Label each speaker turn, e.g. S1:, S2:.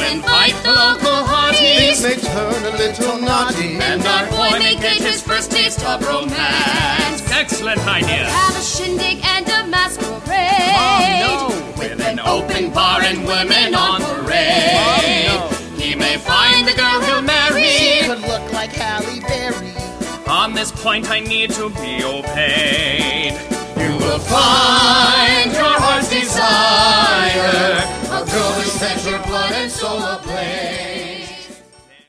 S1: and fight the local hotties.
S2: Things may turn a little naughty,
S1: and our boy may get his first taste of romance.
S3: Excellent idea.
S4: Have a shindig and a masquerade.
S1: With an open bar and women on parade. He may find the girl he'll marry.
S5: She could look like Halle Berry.
S3: On this point I need to be obeyed.
S1: You will find your heart's desire, a girl who sets your blood and soul ablaze.